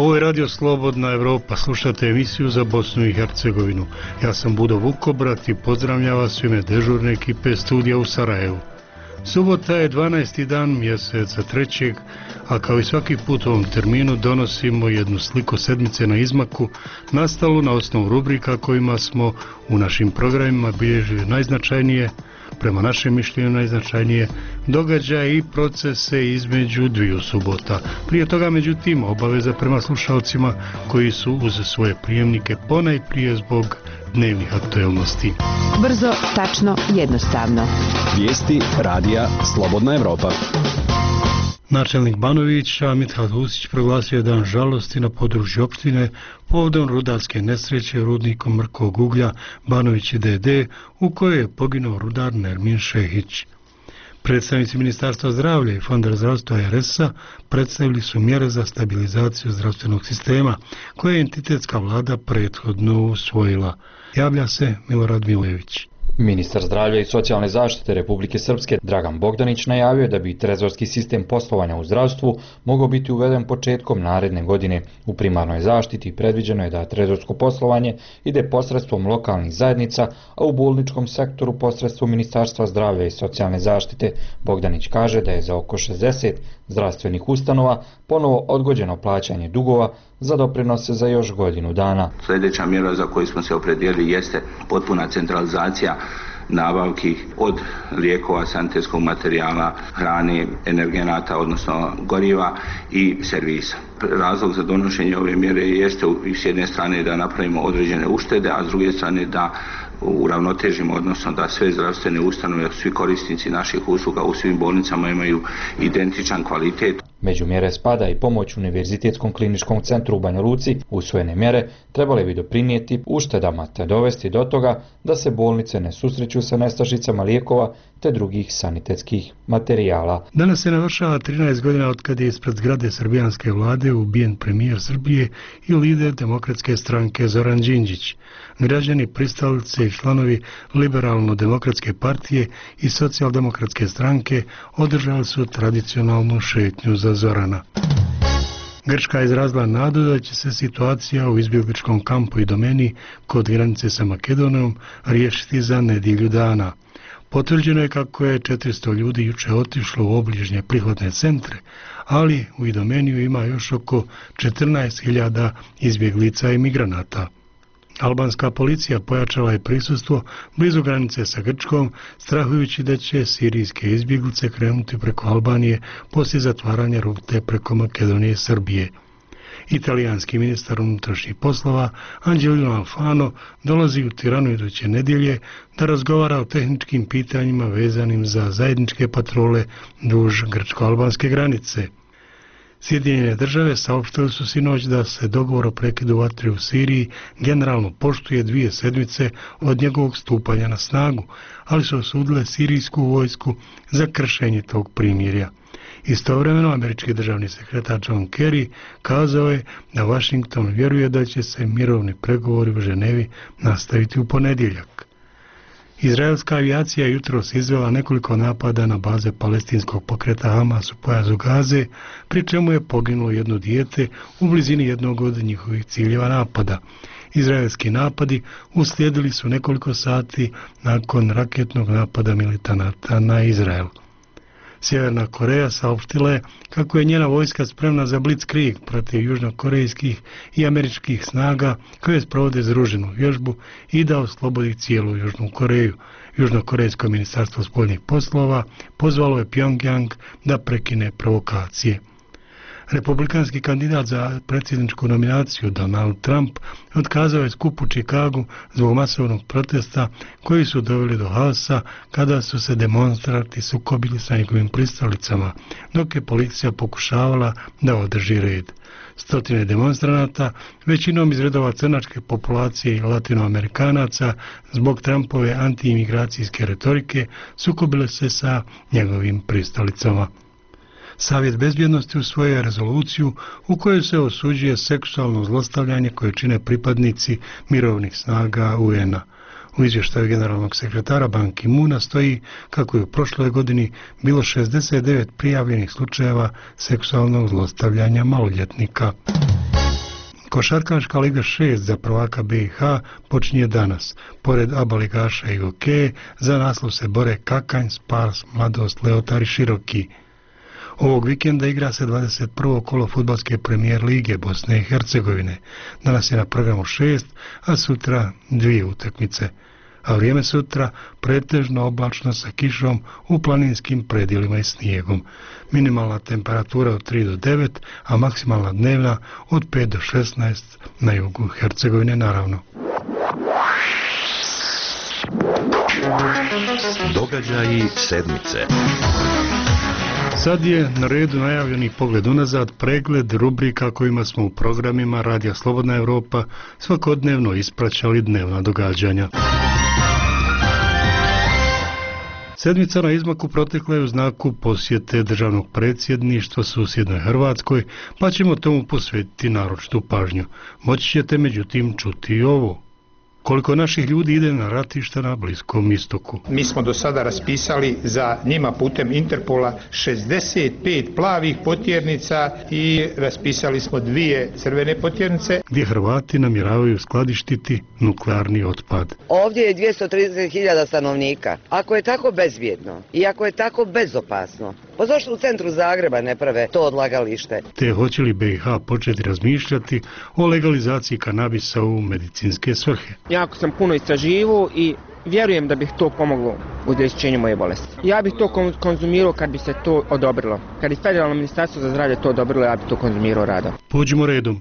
Ovo je Radio Slobodna Evropa, slušate emisiju za Bosnu i Hercegovinu. Ja sam Budo Vukobrat i pozdravljam vas u ime dežurne ekipe studija u Sarajevu. Subota je 12. dan mjeseca 3. a kao i svaki put u ovom terminu donosimo jednu sliku sedmice na izmaku, nastalu na osnovu rubrika kojima smo u našim programima bilježili najznačajnije, prema našem mišljenju najznačajnije događaje i procese između dviju subota. Prije toga, međutim, obaveza prema slušalcima koji su uz svoje prijemnike ponajprije zbog dnevnih aktualnosti. Brzo, tačno, jednostavno. Vijesti radija Slobodna Evropa. Načelnik Banovića Mithat Husić proglasio je dan žalosti na području opštine povodom rudarske nesreće rudnikom mrkog uglja Banovići DD u kojoj je poginuo rudar Nermin Šehić. Predstavnici Ministarstva zdravlja i Fonda zdravstva RS-a predstavili su mjere za stabilizaciju zdravstvenog sistema koje je entitetska vlada prethodno usvojila. Javlja se Milorad Milević. Ministar zdravlja i socijalne zaštite Republike Srpske Dragan Bogdanić najavio je da bi trezorski sistem poslovanja u zdravstvu mogao biti uveden početkom naredne godine. U primarnoj zaštiti predviđeno je da trezorsko poslovanje ide posredstvom lokalnih zajednica, a u bolničkom sektoru posredstvom Ministarstva zdravlja i socijalne zaštite. Bogdanić kaže da je za oko 60 zdravstvenih ustanova ponovo odgođeno plaćanje dugova za doprinose za još godinu dana. Sljedeća mjera za koju smo se opredijelili jeste potpuna centralizacija nabavki od lijekova, sanitetskog materijala, hrane, energenata, odnosno goriva i servisa. Razlog za donošenje ove mjere jeste s jedne strane da napravimo određene uštede, a s druge strane da uravnotežimo, odnosno da sve zdravstvene ustanove, svi korisnici naših usluga u svim bolnicama imaju identičan kvalitet. Među mjere spada i pomoć Univerzitetskom kliničkom centru u Banja Luci. Usvojene mjere trebale bi doprinijeti uštedama te dovesti do toga da se bolnice ne susreću sa nestašicama lijekova te drugih sanitetskih materijala. Danas se navršava 13 godina od kad je ispred zgrade srbijanske vlade ubijen premijer Srbije i lider Demokratske stranke Zoran Đinđić. Građani pristalice i članovi Liberalno-demokratske partije i Socijaldemokratske stranke održali su tradicionalnu šetnju za Zorana. Grčka je izrazila nadu da će se situacija u izbjegličkom kampu i domeni kod granice sa Makedonijom riješiti za nedjelju dana. Potvrđeno je kako je 400 ljudi juče otišlo u obližnje prihvatne centre, ali u Idomeniju ima još oko 14.000 izbjeglica i migranata. Albanska policija pojačala je prisustvo blizu granice sa Grčkom, strahujući da će sirijske izbjeglice krenuti preko Albanije poslije zatvaranja rute preko Makedonije i Srbije. Italijanski ministar unutrašnjih poslova Angelino Alfano dolazi u Tiranu iduće nedjelje da razgovara o tehničkim pitanjima vezanim za zajedničke patrole duž grčko-albanske granice. Sjedinjene države saopštili su sinoć da se dogovor o prekidu vatre u Siriji generalno poštuje 2 sedmice od njegovog stupanja na snagu, ali su osudile sirijsku vojsku za kršenje tog primirja. Istovremeno, američki državni sekretar John Kerry kazao je da Washington vjeruje da će se mirovni pregovori u Ženevi nastaviti u ponedjeljak. Izraelska avijacija jutros izvela nekoliko napada na baze palestinskog pokreta Hamas u pojasu Gaze, pri čemu je poginulo jedno dijete u blizini jednog od njihovih ciljeva napada. Izraelski napadi uslijedili su nekoliko sati nakon raketnog napada militanata na Izrael. Sjeverna Koreja saopštila je kako je njena vojska spremna za blitzkrieg protiv južnokorejskih i američkih snaga koje sprovode združenu vježbu i da oslobodi cijelu Južnu Koreju. Južnokorejsko ministarstvo spoljnih poslova pozvalo je Pyongyang da prekine provokacije. Republikanski kandidat za predsjedničku nominaciju Donald Trump otkazao je skup u Čikagu zbog masovnog protesta koji su doveli do haosa kada su se demonstranti sukobili sa njegovim pristalicama, dok je policija pokušavala da održi red. Stotine demonstranata, većinom iz redova crnačke populacije i latinoamerikanaca, zbog Trumpove antiimigracijske retorike sukobile se sa njegovim pristalicama. Savjet bezbjednosti usvojio je rezoluciju u kojoj se osuđuje seksualno zlostavljanje koje čine pripadnici mirovnih snaga UN-a. U izvještaju generalnog sekretara Ban Ki-moona stoji kako je u prošloj godini bilo 69 prijavljenih slučajeva seksualnog zlostavljanja maloljetnika. Košarkaška Liga 6 za prvaka BiH počinje danas. Pored ABA ligaša i Gokeje, za naslov se bore Kakanj, Spars, Mladost, Leotar i Široki. Ovog vikenda igra se 21. kolo fudbalske premijer lige Bosne i Hercegovine. Danas je na programu 6, a sutra 2 utakmice. A vrijeme sutra pretežno oblačno sa kišom u planinskim predjelima i snijegom. Minimalna temperatura od 3 do 9, a maksimalna dnevna od 5 do 16 na jugu Hercegovine naravno. Događaji sedmice. Sad je na redu najavljeni pogled unazad, pregled rubrika kojima smo u programima Radija Slobodna Evropa svakodnevno ispraćali dnevna događanja. Sedmica na izmaku protekla je u znaku posjete državnog predsjedništva susjednoj Hrvatskoj, pa ćemo tomu posvetiti naročitu pažnju. Moći ćete međutim čuti i ovo. Koliko naših ljudi ide na ratišta na Bliskom istoku. Mi smo do sada raspisali za njima putem Interpola 65 plavih potjernica i raspisali smo 2 crvene potjernice. Gdje Hrvati namjeravaju skladištiti nuklearni otpad. Ovdje je 230.000 stanovnika. Ako je tako bezbjedno i ako je tako bezopasno, pa zašto u centru Zagreba ne prave to odlagalište? Te hoće li BiH početi razmišljati o legalizaciji kanabisa u medicinske svrhe? Jako sam puno istraživao i vjerujem da bih to pomoglo u izlječenju moje bolesti. Ja bih to konzumirao kad bi se to odobrilo. Kad bi Federalno ministarstvo za zdravlje to odobrilo, ja bih to konzumirao rado. Pođimo redom.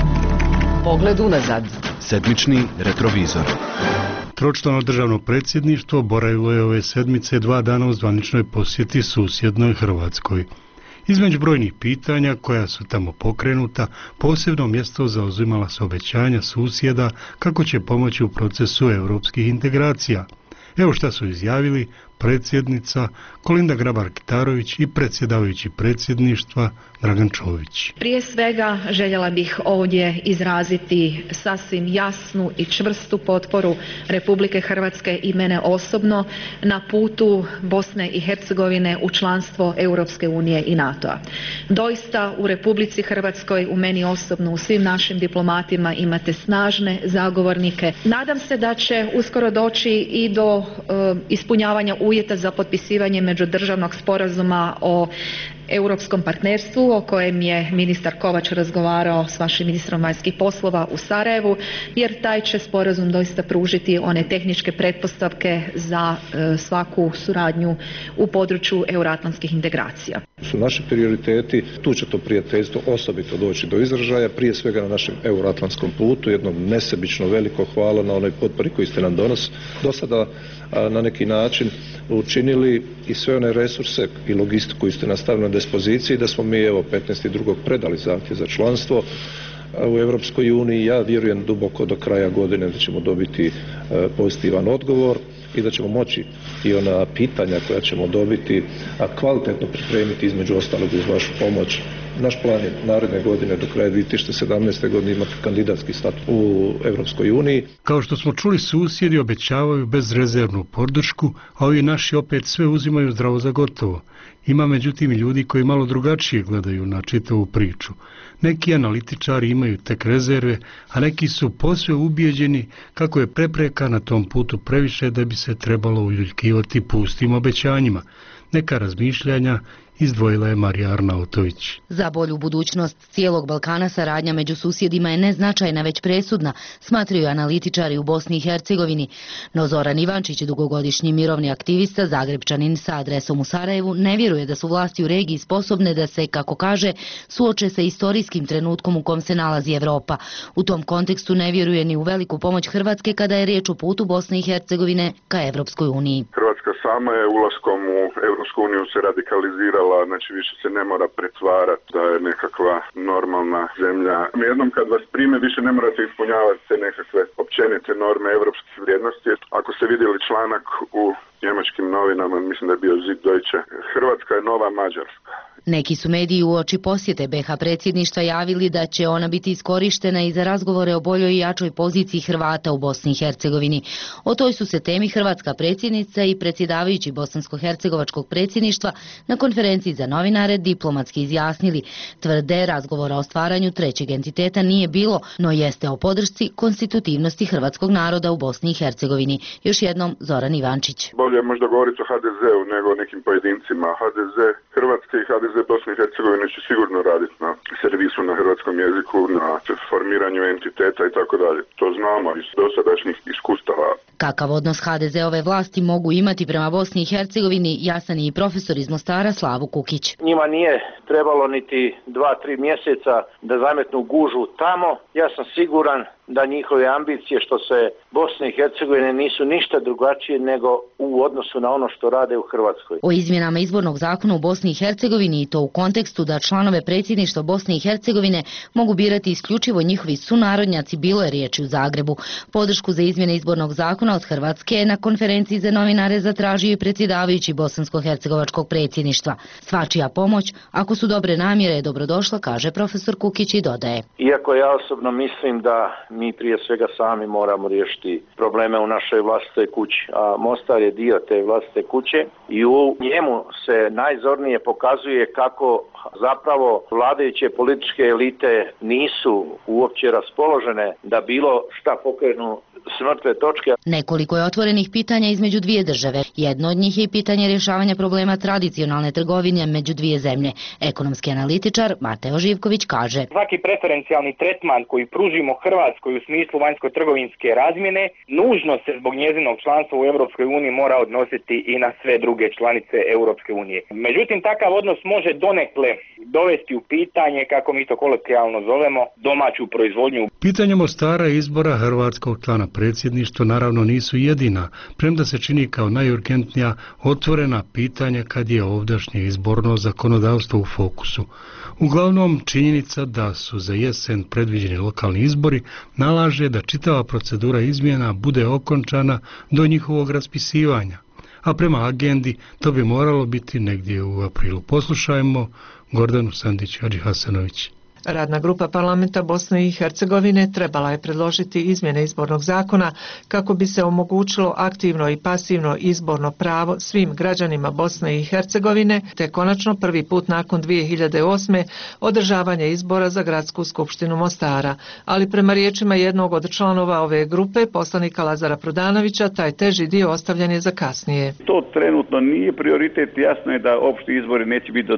Pogled unazad. Sedmični retrovizor. Tročlano državno predsjedništvo boravilo je ove sedmice 2 dana u zvaničnoj posjeti susjednoj Hrvatskoj. Između brojnih pitanja koja su tamo pokrenuta, posebno mjesto zauzimala su obećanja susjeda kako će pomoći u procesu europskih integracija. Evo šta su izjavili predsjednica Kolinda Grabar-Kitarović i predsjedavajući predsjedništva Dragan Čović. Prije svega željela bih ovdje izraziti sasvim jasnu i čvrstu potporu Republike Hrvatske i mene osobno na putu Bosne i Hercegovine u članstvo Europske unije i NATO-a. Doista u Republici Hrvatskoj, u meni osobno, u svim našim diplomatima imate snažne zagovornike. Nadam se da će uskoro doći i do ispunjavanja uvjeta za potpisivanje međudržavnog sporazuma o europskom partnerstvu o kojem je ministar Kovač razgovarao s vašim ministrom vanjskih poslova u Sarajevu, jer taj će sporazum doista pružiti one tehničke pretpostavke za svaku suradnju u području euroatlantskih integracija. Su naši prioriteti, tu će to prijateljstvo osobito doći do izražaja, prije svega na našem euroatlantskom putu, jedno nesebično veliko hvala na onoj potpori koju ste nam do sada na neki način učinili i sve one resurse i logistiku koju ste nastavili na dispoziciji, da smo mi 15.2. predali zahtjev za članstvo u Europskoj uniji. Ja vjerujem duboko do kraja godine da ćemo dobiti pozitivan odgovor i da ćemo moći i ona pitanja koja ćemo dobiti kvalitetno pripremiti, između ostalog uz vašu pomoć. Naš plan je naredne godine do kraja 2017. godine imati kandidatski status u Europskoj uniji. Kao što smo čuli, susjedi obećavaju bezrezervnu podršku, a ovi naši opet sve uzimaju zdravo za gotovo. Ima međutim ljudi koji malo drugačije gledaju na čitavu priču. Neki analitičari imaju tek rezerve, a neki su posve ubijeđeni kako je prepreka na tom putu previše da bi se trebalo uljuljkivati pustim obećanjima. Neka razmišljanja izdvojila je Marija Arnautović. Za bolju budućnost cijelog Balkana saradnja među susjedima je neznačajna već presudna, smatraju analitičari u Bosni i Hercegovini. No Zoran Ivančić, dugogodišnji mirovni aktivista, Zagrebčanin sa adresom u Sarajevu, ne vjeruje da su vlasti u regiji sposobne da se, kako kaže, suoče sa istorijskim trenutkom u kom se nalazi Evropa. U tom kontekstu ne vjeruje ni u veliku pomoć Hrvatske kada je riječ o putu Bosne i Hercegovine ka Evropskoj uniji. Hrvatska sama je ulaskom u Evropsku uniju se radikalizirala, znači više se ne mora pretvarati da je nekakva normalna zemlja. Jednom kad vas prime više ne morate ispunjavati te nekakve općenite norme evropskih vrijednosti. Ako ste vidjeli članak u njemačkim novinama, mislim da je bio Süddeutsche, Hrvatska je nova Mađarska. Neki su mediji uoči posjete BiH predsjedništva javili da će ona biti iskorištena i za razgovore o boljoj i jačoj poziciji Hrvata u Bosni i Hercegovini. O toj su se temi hrvatska predsjednica i predsjedavajući bosansko-hercegovačkog predsjedništva na konferenciji za novinare diplomatski izjasnili. Tvrde, razgovora o stvaranju trećeg entiteta nije bilo, no jeste o podršci konstitutivnosti hrvatskog naroda u Bosni i Hercegovini. Još jednom Zoran Ivančić. Bolje je možda govoriti o HDZ-u nego o nekim pojedincima. HDZ Hrvatske i HDZ Bosne i Hercegovine će sigurno raditi na servisu na hrvatskom jeziku, na formiranju entiteta i tako dalje. To znamo iz dosadašnjih iskustava. Kakav odnos HDZ-ove vlasti mogu imati prema Bosni i Hercegovini, jasan je i profesor iz Mostara Slavo Kukić. Njima nije trebalo niti 2-3 mjeseca da zametnu gužu tamo. Ja sam siguran da njihove ambicije što se Bosne i Hercegovine nisu ništa drugačije nego u odnosu na ono što rade u Hrvatskoj. O izmjenama izbornog zakona u Bosni i Hercegovini i to u kontekstu da članove predsjedništva Bosne i Hercegovine mogu birati isključivo njihovi sunarodnjaci bilo je riječi u Zagrebu. Podršku za izmjene izbornog zakona od Hrvatske je na konferenciji za novinare zatražio i predsjedavajući bosansko-hercegovačkog predsjedništva. Svačija pomoć, ako su dobre namjere, je dobrodošla, kaže profesor Kukić i dodaje. Iako ja osobno mislim da mi prije svega sami moramo riješiti probleme u našoj vlastitoj kući, a Mostar je dio te vlastite kuće i u njemu se najzornije pokazuje kako zapravo vladajuće političke elite nisu uopće raspoložene da bilo šta pokrenu s mrtve točke. Nekoliko je otvorenih pitanja između dvije države. Jedno od njih je i pitanje rješavanja problema tradicionalne trgovine među dvije zemlje. Ekonomski analitičar Mateo Živković kaže: svaki preferencijalni tretman koji pružimo Hrvatskoj u smislu vanjsko-trgovinske razmjene nužno se zbog njezinog članstva u Europskoj uniji mora odnositi i na sve druge članice Europske unije. Međutim, takav odnos može donekle dovesti u pitanje, kako mi to kolokvijalno zovemo, domaću proizvodnju. Pitanje Mostara i izbora hrvatskog člana predsjedništva naravno nisu jedina, premda se čini kao najurgentnija otvorena pitanja kad je ovdašnje izborno zakonodavstvo u fokusu. Uglavnom, činjenica da su za jesen predviđeni lokalni izbori nalaže da čitava procedura izmjena bude okončana do njihovog raspisivanja, a prema agendi to bi moralo biti negdje u aprilu. Poslušajmo Gordanu Sandić-Hadžihasanović. Radna grupa parlamenta Bosne i Hercegovine trebala je predložiti izmjene izbornog zakona kako bi se omogućilo aktivno i pasivno izborno pravo svim građanima Bosne i Hercegovine, te konačno prvi put nakon 2008. održavanje izbora za gradsku skupštinu Mostara. Ali prema riječima jednog od članova ove grupe, poslanika Lazara Prodanovića, taj teži dio ostavljen je za kasnije. To trenutno nije prioritet. Jasno je da opšti izbori neće biti do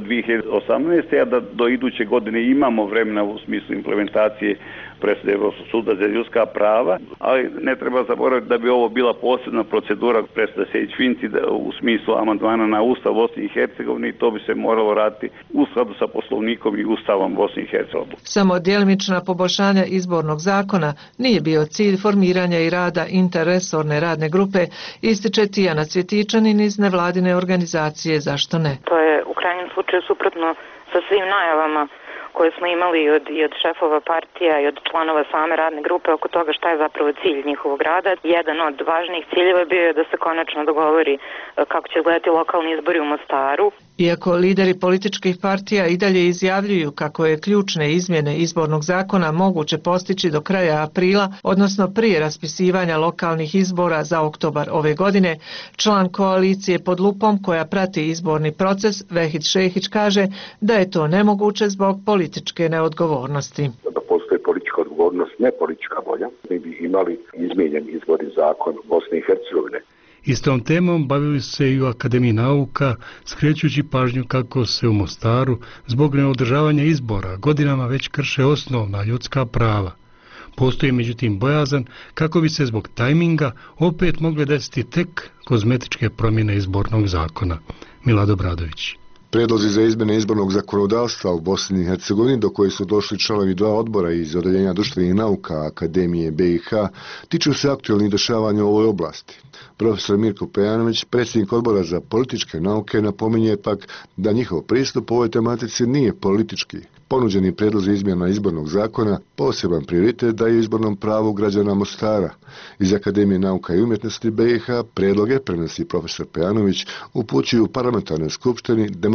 2018. a da do iduće godine imamo vremena u smislu implementacije presude Europskog suda za ljudska prava, ali ne treba zaboraviti da bi ovo bila posebna procedura presude Sejdić-Finci u smislu amandmana na Ustav Bosne i Hercegovine i to bi se moralo raditi u skladu sa Poslovnikom i Ustavom Bosne i Hercegovine. Samo djelomična poboljšanja izbornog zakona nije bio cilj formiranja i rada interresorne radne grupe, ističe Tijana Cvjetičanin iz nevladine organizacije Zašto ne? To je u krajnjem slučaju suprotno sa svim najavama koje smo imali i od šefova partija i od članova same radne grupe oko toga šta je zapravo cilj njihovog rada. Jedan od važnijih ciljeva bio je da se konačno dogovori kako će izgledati lokalni izbori u Mostaru. Iako lideri političkih partija i dalje izjavljuju kako je ključne izmjene izbornog zakona moguće postići do kraja aprila, odnosno prije raspisivanja lokalnih izbora za oktobar ove godine, član koalicije Pod lupom koja prati izborni proces, Vehid Šehić, kaže da je to nemoguće zbog političke neodgovornosti. Da postoji politička odgovornost, ne politička volja, mi bi imali izmijenjen izborni zakon Bosne i Hercegovine. Istom temom bavili se i u Akademiji nauka, skrećući pažnju kako se u Mostaru zbog neodržavanja izbora godinama već krše osnovna ljudska prava. Postoji međutim bojazan kako bi se zbog tajminga opet mogle desiti tek kozmetičke promjene izbornog zakona. Milad Obradović. Prijedlozi za izmjene izbornog zakonodavstva u Bosni i Hercegovini, do koje su došli članovi dva odbora iz Odeljenja društvenih nauka Akademije BiH, tiču se aktualnih dešavanja u ovoj oblasti. Profesor Mirko Pejanović, predsjednik odbora za političke nauke, napominje pak da njihov pristup ovoj tematici nije politički. Ponuđeni prijedlozi izmjena izbornog zakona poseban prioritet daju izbornom pravu građana Mostara. Iz Akademije nauka i umjetnosti BiH prijedloge, prenosi profesor Pejanović, upućuju parlamentarnoj skupštini Demokratske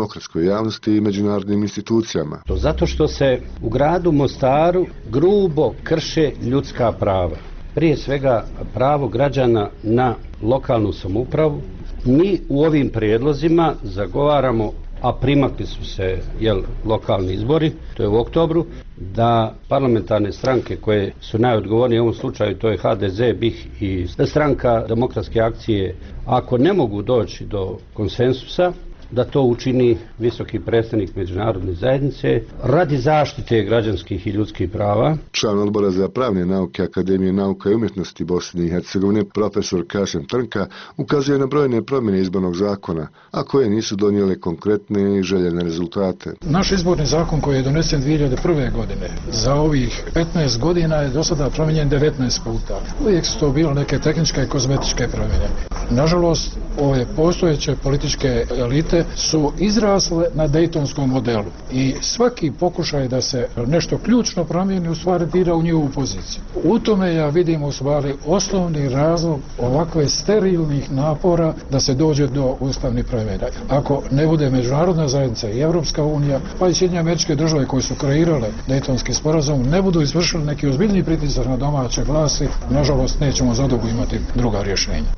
demokratskoj javnosti i međunarodnim institucijama. Zato što se u gradu Mostaru grubo krše ljudska prava. Prije svega pravo građana na lokalnu samoupravu. Mi u ovim prijedlozima zagovaramo, a primakli su se lokalni izbori, to je u oktobru, da parlamentarne stranke koje su najodgovornije u ovom slučaju, to je HDZ, BiH i stranka Demokratske akcije, ako ne mogu doći do konsensusa, da to učini visoki predstavnik međunarodne zajednice radi zaštite građanskih i ljudskih prava. Član odbora za pravne nauke Akademije nauka i umjetnosti Bosne i Hercegovine, profesor Kašem Trnka, ukazuje na brojne promjene izbornog zakona, a koje nisu donijele konkretne i željene rezultate. Naš izborni zakon koji je donesen 2001. godine za ovih 15 godina je do sada promijenjen 19 puta. Uvijek su to bilo neke tehničke i kozmetičke promjene. Nažalost, ove postojeće političke elite su izrasle na dejtonskom modelu i svaki pokušaj da se nešto ključno promijeni u stvari dira u njihovu poziciju. U tome ja vidim u stvari osnovni razlog ovakve sterilnih napora da se dođe do ustavnih promjena. Ako ne bude međunarodna zajednica i Evropska unija, pa i Sjedinjene Američke Države koje su kreirale dejtonski sporazum, ne budu izvršili neki ozbiljni pritisak na domaće vlasti, nažalost nećemo zadugo imati druga rješenja.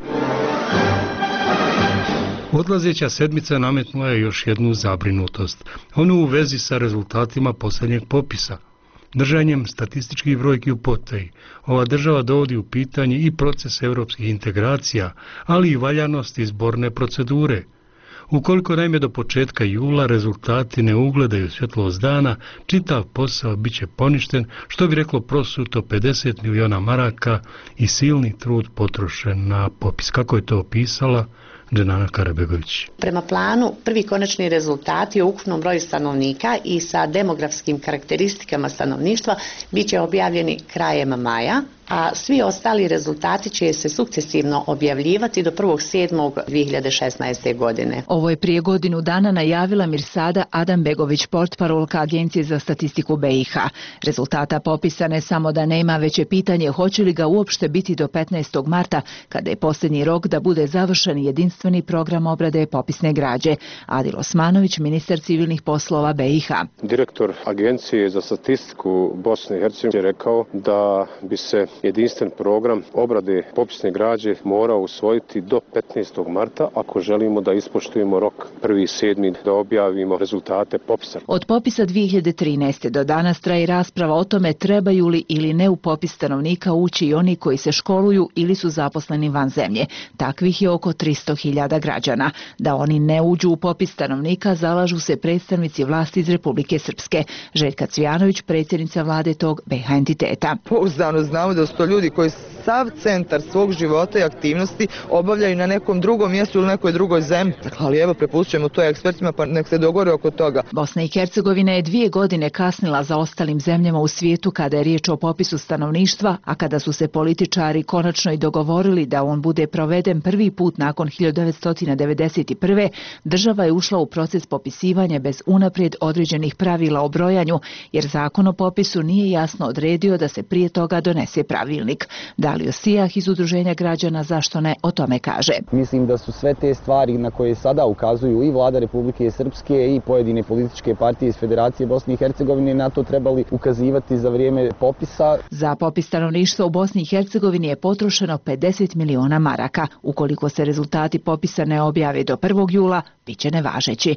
Odlazeća sedmica nametnula je još jednu zabrinutost, onu u vezi sa rezultatima posljednjeg popisa. Držanjem statističkih brojki u potaji, ova država dovodi u pitanje i proces europskih integracija, ali i valjanost izborne procedure. Ukoliko naime do početka jula rezultati ne ugledaju svjetlost dana, čitav posao bit će poništen, što bi reklo prosuto 50 miliona maraka i silni trud potrošen na popis. Kako je to opisala Dženana Karabegović? Prema planu, prvi konačni rezultati o ukupnom broju stanovnika i sa demografskim karakteristikama stanovništva bit će objavljeni krajem maja, a svi ostali rezultati će se sukcesivno objavljivati do 1.7.2016. godine. Ovo je prije godinu dana najavila Mirsada Adambegović, portparolka Agencije za statistiku BiH. Rezultata popisa ne samo da nema, već je pitanje hoće li ga uopšte biti do 15. marta, kada je posljednji rok da bude završen jedinstveni program obrade popisne građe. Adil Osmanović, ministar civilnih poslova BiH. Direktor Agencije za statistiku Bosne i Hercegovine je rekao da bi se jedinstven program obrade popisne građe mora usvojiti do 15. marta ako želimo da ispoštujemo rok 1.7. da objavimo rezultate popisa. Od popisa 2013. do danas traje rasprava o tome trebaju li ili ne u popis stanovnika ući i oni koji se školuju ili su zaposleni van zemlje. Takvih je oko 300.000 građana. Da oni ne uđu u popis stanovnika zalažu se predstavnici vlasti iz Republike Srpske. Željka Cvijanović, predsjednica vlade tog BiH entiteta. Pouzdano znamo da su to ljudi koji sav centar svog života i aktivnosti obavljaju na nekom drugom mjestu ili nekoj drugoj zemlji. Ali evo, prepustujemo to ekspertima pa nek se dogovore oko toga. Bosna i Hercegovina je 2 godine kasnila za ostalim zemljama u svijetu kada je riječ o popisu stanovništva, a kada su se političari konačno i dogovorili da on bude proveden prvi put nakon 1991. država je ušla u proces popisivanja bez unaprijed određenih pravila o brojanju, jer zakon o popisu nije jasno odredio da se prije toga donese pravilnik. Dalio Sijah iz Udruženja građana Zašto ne o tome kaže. Mislim da su sve te stvari na koje sada ukazuju i vlada Republike Srpske i pojedine političke partije iz Federacije Bosne i Hercegovine na to trebali ukazivati za vrijeme popisa. Za popis stanovništva u Bosni i Hercegovini je potrošeno 50 miliona maraka. Ukoliko se rezultati popisa ne objave do 1. jula, bit će nevažeći.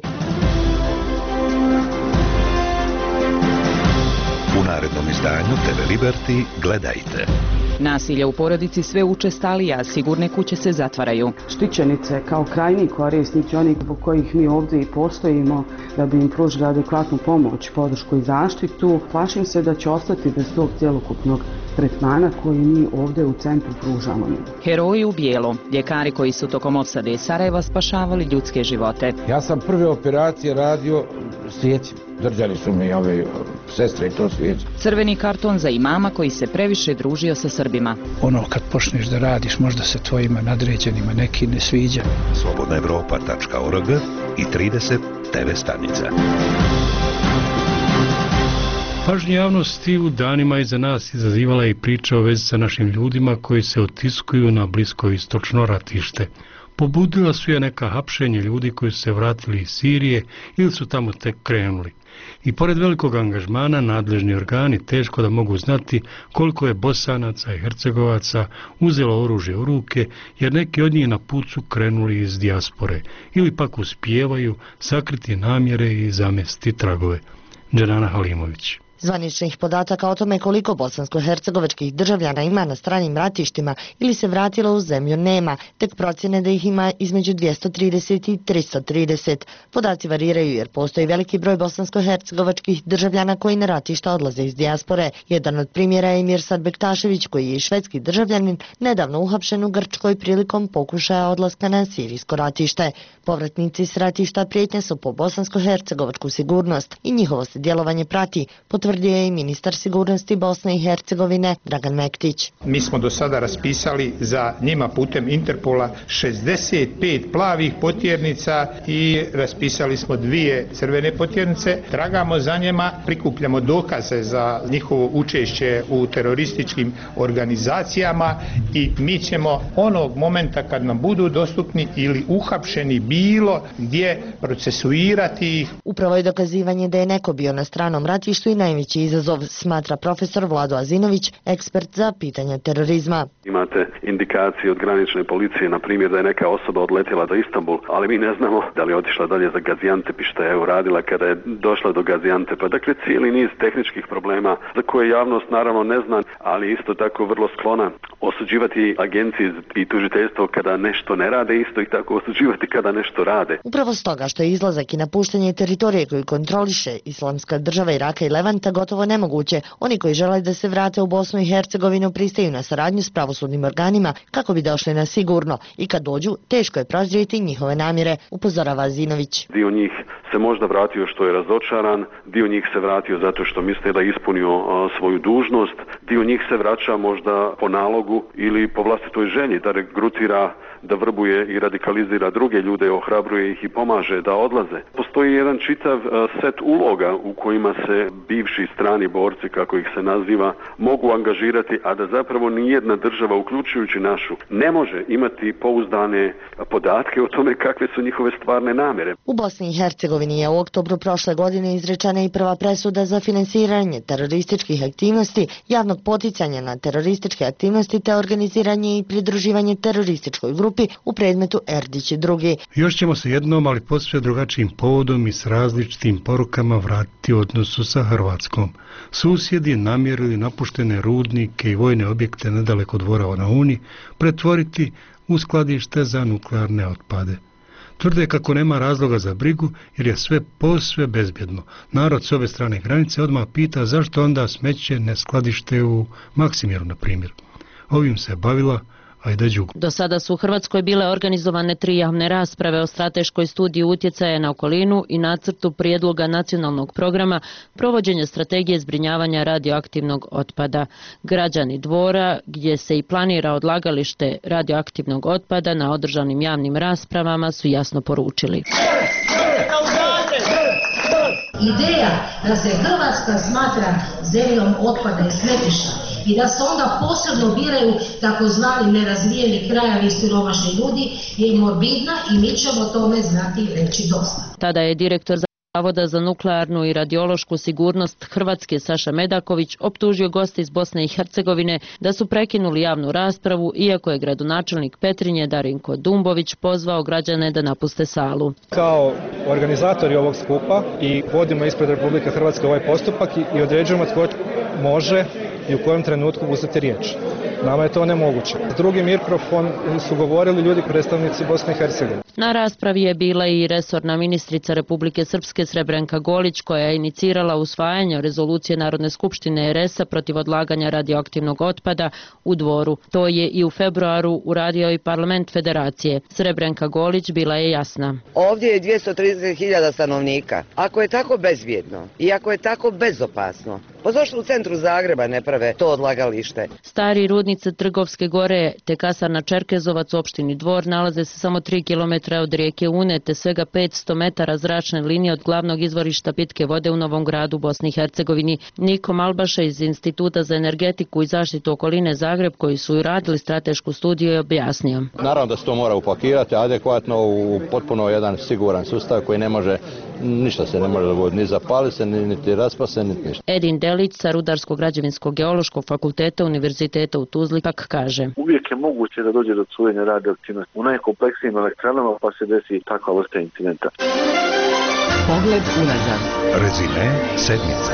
U narednom izdanju TV Liberty gledajte. Nasilje u porodici sve učestalija, a sigurne kuće se zatvaraju. Štićenice kao krajnji korisnici, oni zbog kojih mi ovdje i postojimo, da bi im pružili adekvatnu pomoć, podršku i zaštitu, plašim se da će ostati bez tog cjelokupnog tretmana koji mi ovdje u centru pružamo. Heroji u bijelu, ljekari koji su tokom opsade iz Sarajeva spašavali ljudske živote. Ja sam prve operacije radio svijećima. Drđali su mi ove sestre i to svijeće. Crveni karton za imama koji se previše družio sa Srbima. Ono kad počneš da radiš, možda se tvojima nadređenima neki ne sviđa. Slobodnaevropa.org i 30 TV stanica. Pažnju javnosti u danima iza nas izazivala i priča o vezi sa našim ljudima koji se otiskuju na blisko istočno ratište. Pobudila su je neka hapšenja ljudi koji su se vratili iz Sirije ili su tamo tek krenuli. I pored velikog angažmana nadležni organi teško da mogu znati koliko je Bosanaca i Hercegovaca uzelo oružje u ruke, jer neki od njih na put su krenuli iz dijaspore ili pak uspijevaju sakriti namjere i zamesti tragove. Dženana Halimović. Zvaničnih podataka o tome koliko bosansko-hercegovačkih državljana ima na stranim ratištima ili se vratilo u zemlju nema, tek procjene da ih ima između 230 i 330. Podaci variraju jer postoji veliki broj bosansko-hercegovačkih državljana koji na ratišta odlaze iz dijaspore. Jedan od primjera je Mirsad Bektašević, koji je švedski državljanin, nedavno uhapšen u Grčkoj prilikom pokušaja odlaska na sirijsko ratište. Povratnici s ratišta prijetnje su po bosansko-hercegovačku sigurnost i njihovo se djelovanje prati, potvrdio je i ministar sigurnosti Bosne i Hercegovine Dragan Mektić. Mi smo do sada raspisali za njima putem Interpola 65 plavih potjernica i raspisali smo 2 crvene potjernice. Tragamo za njima, prikupljamo dokaze za njihovo učešće u terorističkim organizacijama i mi ćemo onog momenta kad nam budu dostupni ili uhapšeni bilo gdje procesuirati ih. Upravo je dokazivanje da je neko bio na stranom ratištu i najveći izazov, smatra profesor Vlado Azinović, ekspert za pitanja terorizma. Imate indikacije od granične policije, na primjer da je neka osoba odletjela do Istanbul, ali mi ne znamo da li je otišla dalje za Gaziantep i šta je uradila kada je došla do Gaziantepa. Dakle, cijeli niz tehničkih problema za koje javnost naravno ne zna, ali isto tako vrlo sklona osuđivati agencije i tužiteljstvo kada nešto ne rade, isto i tako osuđivati kada nešto rade. Upravo stoga što je izlazak i napuštanje teritorije koju kontroliše Islamska država Iraka i Levanta gotovo nemoguće. Oni koji žele da se vrate u Bosnu i Hercegovinu pristaju na saradnju s pravosudnim organima kako bi došli na sigurno i kad dođu teško je prozrijeti njihove namjere, upozorava Azinović. Dio njih se možda vratio što je razočaran, dio njih se vratio zato što misle da je ispunio svoju dužnost, dio njih se vraća možda po nalogu ili po vlastitoj želji da regrutira, da vrbuje i radikalizira druge ljude, ohrabruje ih i pomaže da odlaze. Postoji jedan čitav set uloga u kojima se bivši strani borci, kako ih se naziva, mogu angažirati, a da zapravo nijedna država, uključujući našu, ne može imati pouzdane podatke o tome kakve su njihove stvarne namjere. U Bosni i Hercegovini je u oktobru prošle godine izrečena i prva presuda za finansiranje terorističkih aktivnosti, javnog poticanja na terorističke aktivnosti te organiziranje i pridruživanje terorističkoj grupi u predmetu Erdić i drugi. Još ćemo se jednom, ali posve drugačijim povodom i s različitim porukama vratiti u odnosu sa Hrvatskom. Susjedi namjerili napuštene rudnike i vojne objekte nedaleko Dvora na Uni pretvoriti u skladište za nuklearne otpade. Tvrde kako nema razloga za brigu jer je sve posve bezbjedno. Narod s ove strane granice odmah pita zašto onda smeće ne skladište u Maksimiru, na primjer. Ovim se bavila Ajda Đugo. Do sada su u Hrvatskoj bile organizovane 3 javne rasprave o strateškoj studiji utjecaja na okolinu i nacrtu prijedloga nacionalnog programa provođenja strategije zbrinjavanja radioaktivnog otpada. Građani Dvora, gdje se i planira odlagalište radioaktivnog otpada, na održanim javnim raspravama su jasno poručili. Ideja da se Hrvatska smatra zemljom otpada i smetlišta i da se onda posebno biraju takozvani nerazvijeni krajevi i siromašni ljudi je morbidna i mi ćemo tome znati reći dosta. Tada je direktor Zavoda za nuklearnu i radiološku sigurnost Hrvatske Saša Medaković optužio goste iz Bosne i Hercegovine da su prekinuli javnu raspravu, iako je gradonačelnik Petrinje Darinko Dumbović pozvao građane da napuste salu. Kao organizatori ovog skupa i vodimo ispred Republike Hrvatske ovaj postupak i određujemo tko može i u kojem trenutku uzeti riječ. Nama je to nemoguće. S drugi mikrofon su govorili ljudi predstavnici Bosne i Hercegovine. Na raspravi je bila i resorna ministrica Republike Srpske Srebrenka Golić, koja je inicirala usvajanje rezolucije Narodne skupštine RS-a protiv odlaganja radioaktivnog otpada u Dvoru. To je i u februaru uradio i parlament federacije. Srebrenka Golić bila je jasna. Ovdje je 230.000 stanovnika. Ako je tako bezbjedno i ako je tako bezopasno, pa zašto u centru Zagreba ne prave to odlagalište? Stari rudnice Trgovske gore te kasarna Čerkezovac u opštini Dvor nalaze se samo 3 km km od rijeke Une te svega 500 metara zračne linije od glavnog izvorišta pitke vode u Novom Gradu, Bosni i Hercegovini. Niko Malbaša iz Instituta za energetiku i zaštitu okoline Zagreb, koji su radili stratešku studiju, je objasnio. Naravno da se to mora upakirati adekvatno u potpuno jedan siguran sustav koji ne može, ništa se ne može dogoditi, ni zapali se, niti raspa se, niti ništa. Edin Delić sa Rudarsko-građevinskog geološkog fakulteta Univerziteta u Tuzli pak kaže: uvijek je moguće da dođe do curenja radioaktivnosti u najkompleksnijim elektranama, pa se desi takva vrsta incidenta. Pogled unazad. Rezime sedmice.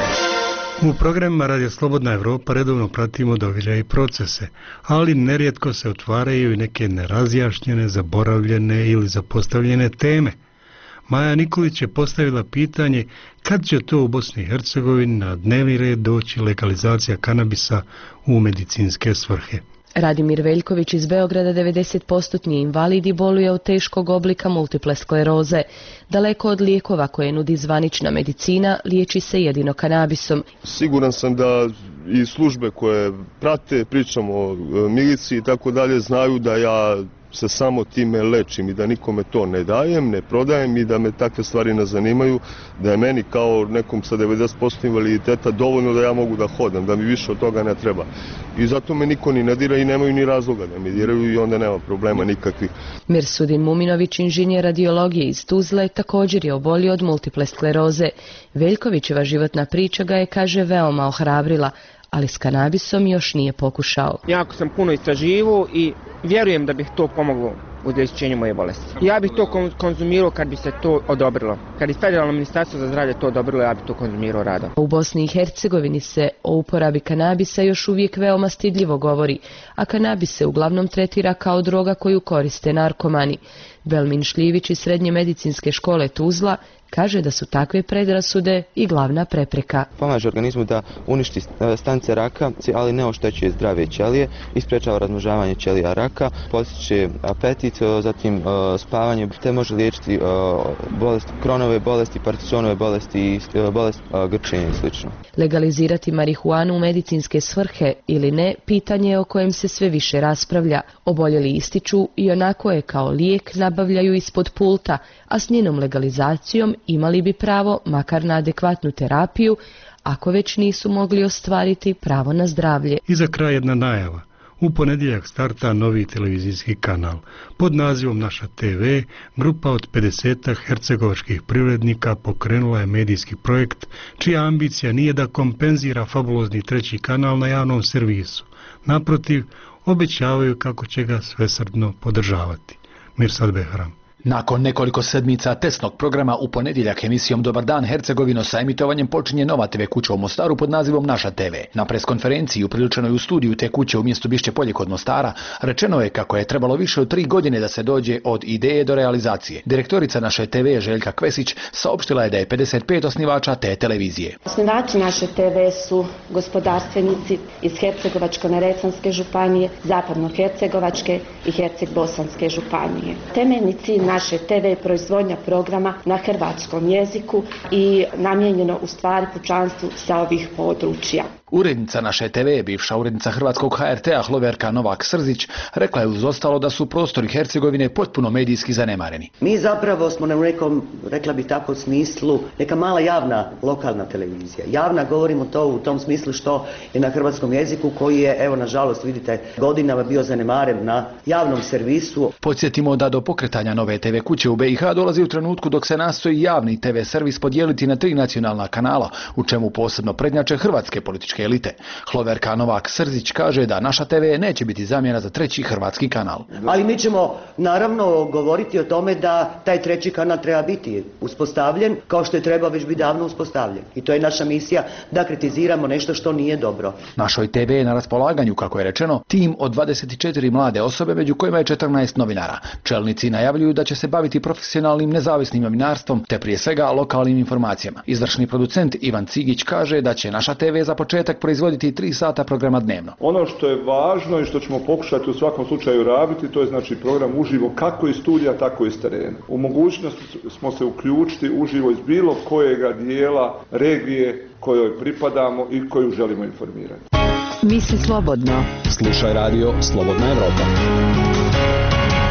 U programima Radio Slobodna Evropa redovno pratimo događaje i procese, ali nerijetko se otvaraju i neke nerazjašnjene, zaboravljene ili zapostavljene teme. Maja Nikolić je postavila pitanje kad će to u Bosni i Hercegovini na dnevni red doći legalizacija kanabisa u medicinske svrhe. Radimir Veljković iz Beograda 90% invalid i boluje od teškog oblika multiple skleroze. Daleko od lijekova koje nudi zvanična medicina, liječi se jedino kanabisom. Siguran sam da i službe koje prate, pričamo o miliciji i tako dalje, znaju da ja se samo time lečim i da nikome to ne dajem, ne prodajem i da me takve stvari ne zanimaju, da je meni kao nekom sa 90% invaliditeta dovoljno da ja mogu da hodam, da mi više od toga ne treba. I zato me niko ni ne dira i nemaju ni razloga da me diraju i onda nema problema nikakvih. Mirsudin Muminović, inženjer radiologije iz Tuzle, također je obolio od multiple skleroze. Veljkovićeva životna priča ga je, kaže, veoma ohrabrila, ali s kanabisom još nije pokušao. Jako sam puno istraživao i vjerujem da bih to pomoglo u liječenju moje bolesti. Ja bih to konzumirao kad bi se to odobrilo. Kad bi Federalno ministarstvo za zdravlje to odobrilo, ja bih to konzumirao rado. U Bosni i Hercegovini se o uporabi kanabisa još uvijek veoma stidljivo govori, a kanabis se uglavnom tretira kao droga koju koriste narkomani. Belmin Šljivić iz Srednje medicinske škole Tuzla kaže da su takve predrasude i glavna prepreka. Pomaže organizmu da uništi stanice raka, ali ne oštećuje zdrave ćelije i sprečava razmnožavanje ćelija raka, postiče apetit, zatim spavanje, te može liječiti bolesti, Kronove bolesti, Parkinsonove bolesti i bolest grčenja i sl. Legalizirati marihuanu u medicinske svrhe ili ne, pitanje je o kojem se sve više raspravlja. Oboljeli ističu i onako je kao lijek nabavljaju ispod pulta, a s njenom legalizacijom imali bi pravo makar na adekvatnu terapiju, ako već nisu mogli ostvariti pravo na zdravlje. I za kraj jedna najava. U ponedjeljak starta novi televizijski kanal. Pod nazivom Naša TV, grupa od 50 hercegovačkih privrednika pokrenula je medijski projekt čija ambicija nije da kompenzira fabulozni treći kanal na javnom servisu. Naprotiv, obećavaju kako će ga svesrdno podržavati. Mirsad Behram. Nakon nekoliko sedmica testnog programa u ponedjeljak emisijom Dobar dan Hercegovino sa emitovanjem počinje nova TV kuća u Mostaru pod nazivom Naša TV. Na preskonferenciji upriličenoj u studiju te kuće u mjestu Bišće Polje kod Mostara rečeno je kako je trebalo više od 3 godine da se dođe od ideje do realizacije. Direktorica Naše TV Željka Kvesić saopštila je da je 55 osnivača te televizije. Osnivači Naše TV su gospodarstvenici iz Hercegovačko-neretvanske županije, Zapadno-hercegovačke i Herceg-bosanske županije. Temeljni cilj Naše TV je proizvodnja programa na hrvatskom jeziku i namijenjeno u stvari pučanstvu sa ovih područja. Urednica Naše TV, bivša urednica Hrvatskog HRT-a Hloverka Novak-Srzić, rekla je uz ostalo da su prostori Hercegovine potpuno medijski zanemareni. Mi zapravo smo na nekom, rekla bi tako, smislu, neka mala javna lokalna televizija. Javna, govorimo to u tom smislu što je na hrvatskom jeziku koji je, evo nažalost vidite, godinama bio zanemaren na javnom servisu. Podsjetimo da do pokretanja nove TV kuće u BiH dolazi u trenutku dok se nastoji javni TV servis podijeliti na 3 nacionalna kanala, u čemu posebno prednjače hrvatske političke elite. Hloverka Novak-Srzić kaže da Naša TV neće biti zamjena za treći hrvatski kanal. Ali mi ćemo naravno govoriti o tome da taj treći kanal treba biti uspostavljen kao što je trebao već biti davno uspostavljen. I to je naša misija da kritiziramo nešto što nije dobro. Našoj TV je na raspolaganju, kako je rečeno, tim od 24 mlade osobe, među kojima je 14 novinara. Čelnici najavljuju da će se baviti profesionalnim nezavisnim novinarstvom te prije svega lokalnim informacijama. Izvršni producent Ivan Cigić kaže da će Naša TV za početak proizvoditi 3 sata programa dnevno. Ono što je važno i što ćemo pokušati u svakom slučaju raditi, to je znači program uživo kako iz studija, tako i iz terena. U mogućnosti smo se uključiti uživo iz bilo kojega dijela regije kojoj pripadamo i koju želimo informirati. Misli slobodno. Slušaj radio Slobodna Evropa.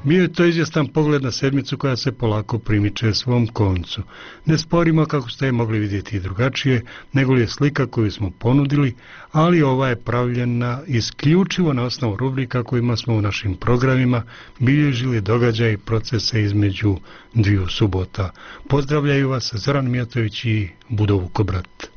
Bio je to izvjestan pogled na sedmicu koja se polako primiče svom koncu. Ne sporimo, kako ste je mogli vidjeti i drugačije, nego li je slika koju smo ponudili, ali ova je pravljena isključivo na osnovu rubrika kojima smo u našim programima bilježili događaje i procese između dviju subota. Pozdravljaju vas Zoran Mijatović i Budov Vukobrat.